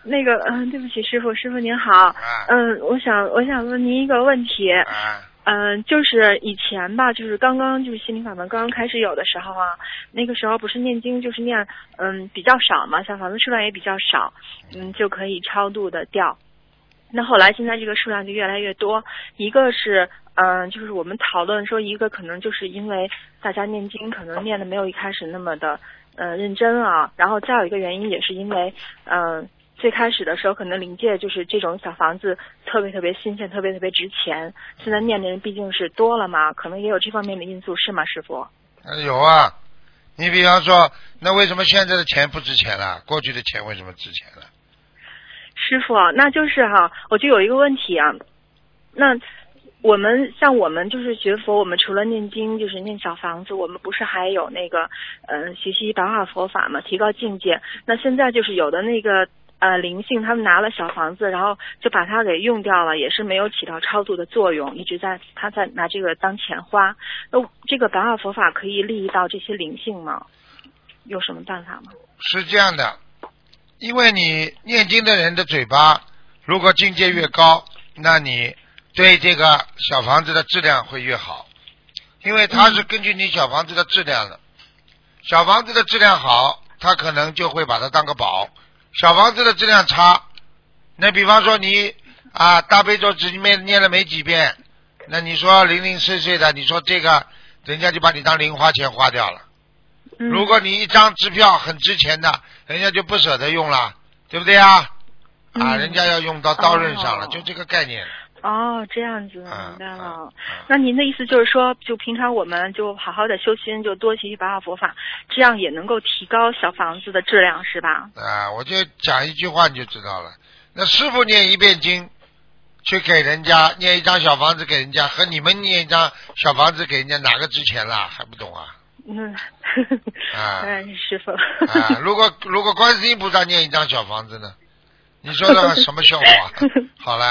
对不起，师傅您好。我想问您一个问题。就是以前吧，就是刚刚就是心灵法门刚刚开始有的时候啊，那个时候不是念经就是念比较少嘛，小房子数量也比较少，就可以超度的掉。那后来现在这个数量就越来越多，一个是就是我们讨论说，一个可能就是因为大家念经可能念的没有一开始那么的认真啊，然后再有一个原因也是因为最开始的时候可能灵界就是这种小房子特别特别新鲜，特别特别值钱，现在念的人毕竟是多了嘛，可能也有这方面的因素，是吗，师傅？ 有啊，你比方说，那为什么现在的钱不值钱了？过去的钱为什么值钱了？ 师傅，那就是我就有一个问题啊，那我们就是学佛，我们除了念经就是念小房子，我们不是还有那个学习白话佛法嘛，提高境界。那现在就是有的那个灵性，他们拿了小房子，然后就把它给用掉了，也是没有起到超度的作用，一直在拿这个当钱花。那这个白话佛法可以利益到这些灵性吗？有什么办法吗？ 是这样的，因为你念经的人的嘴巴，如果境界越高，那你对这个小房子的质量会越好，因为它是根据你小房子的质量的。小房子的质量好，他可能就会把它当个宝。小房子的质量差，那比方说你大悲咒只念了没几遍，那你说零零碎碎的，你说这个人家就把你当零花钱花掉了。如果你一张支票很值钱的，人家就不舍得用了，对不对啊？人家要用到刀刃上了，就这个概念。 这样子，明白了。那您的意思就是说，就平常我们就好好的修心，就多学习白话佛法，这样也能够提高小房子的质量，是吧？ 我就讲一句话你就知道了。那师父念一遍经，去给人家念一张小房子给人家，和你们念一张小房子给人家，哪个值钱啦？还不懂啊？ 师父。 如果观世音菩萨念一张小房子呢？你说的什么笑话？好了。